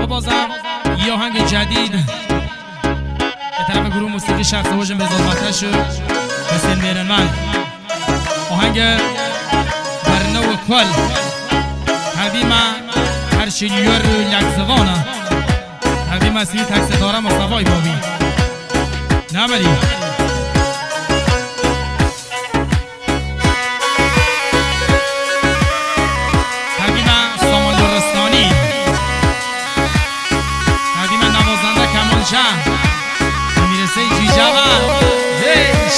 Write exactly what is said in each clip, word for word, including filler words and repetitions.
بازم یه آهنگ جدید به طرف گروه موسیقی شخص حجم به ظلمتش حسین میرنمند، آهنگ برنو کل تقدیم هر شیور لکزوانه، تقدیم اصلی تکس داره مصطفی بابی نبری تقدیم سامان درستانی، تقدیم نوازنده کمال شهر میرسه جی جوان دیش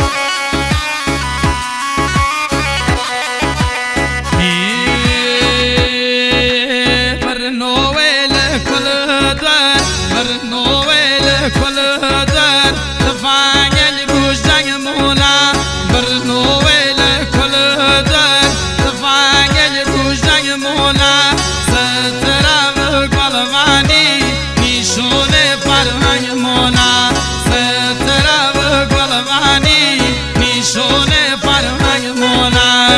برنویل کل در برنویل کل در تفانگل بوش جنگ مولا برنویل کل در تفانگل بوش جنگ مولا سترم قلوانی نیشونه فرهنگ مولا سترم قلوانی نیشونه فرهنگ مولا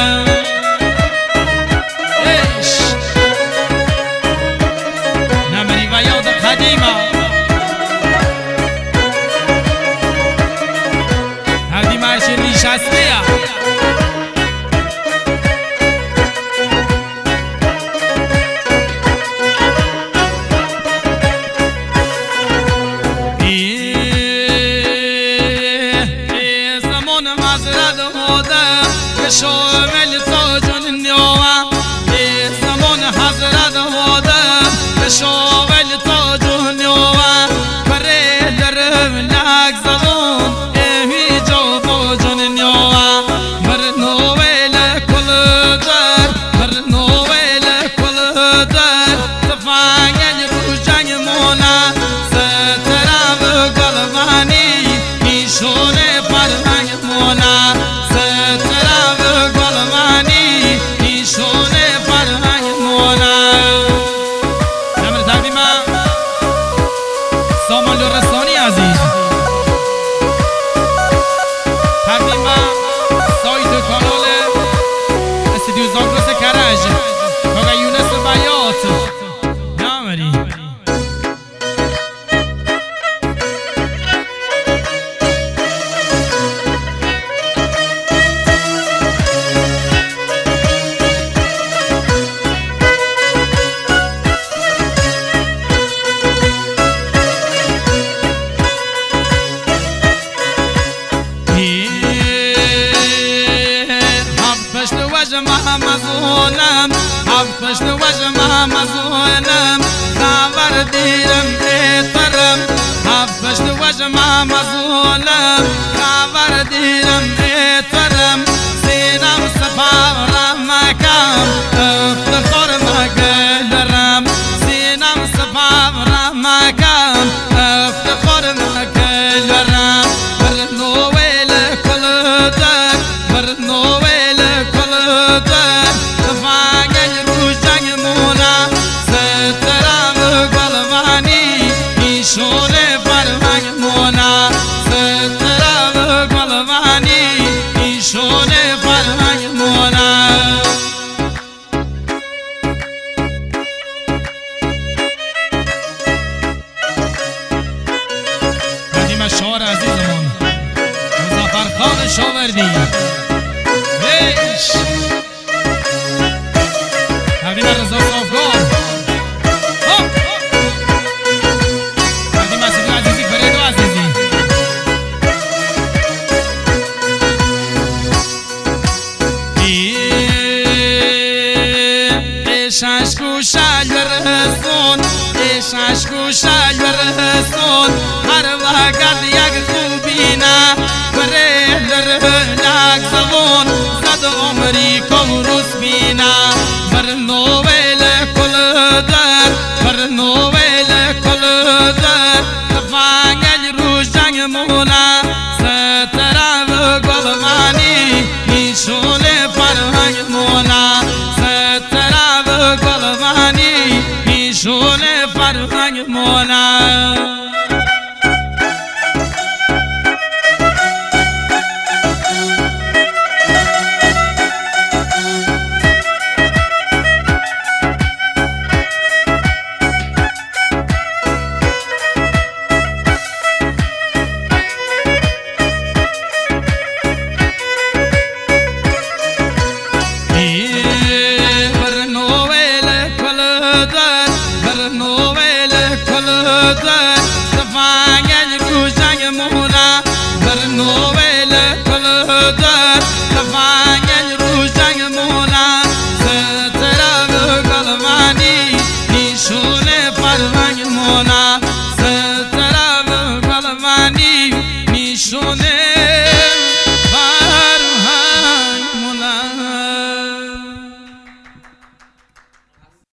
نمری و یاد قدیمه قدیم هرچی ریش هستیه شامل تاجون نیوه ای زمان حضرت هاده شامل تاجون نیوه پره درم لک زبون ایوی جو باجون نیوه برنویل کل در برنویل کل در تفانگل روش جنگ مولا سترم قلبانی ایشونه فرهنگ مولا سامان رسانی عزیز تقدیم سایت و کانال استودیو زاگرس کرج کاغا یونس بیات نامری مزونم حفظت وجمه مزونم خبر دیرم ایترم حفظت وجمه مزونم خبر دیرم ایترم سینم سفارم مکم افتخار مگلرم سینم سفارم مکم افتخار مگلرم برنویل کل در برنویل کل در تفانگل روش جنگ مولا سترم قلبانی ایشونه فرهنگ مولا سترم قلبانی ایشونه فرهنگ مولا قدیم شعر عزیزمون مظفر خان شاوردی بیش قدیم رضا صافگار قدیم اسیدو عزیزی فریدو عزیزی ایشش گوشل برسون ایشش گوشل برسون هر وقت یک خوبینه بره لک زبون زد عمری کمروس بینه برنویل کل در برنویل کل در تفانگل روش جنگ مولا سترم قلبانی ایشونه فرهنگ مولا سترم قلبانی ایشونه فرهنگ مولا برنويل كل دار برنويل كل دار تفاعل كوجا مولا برنو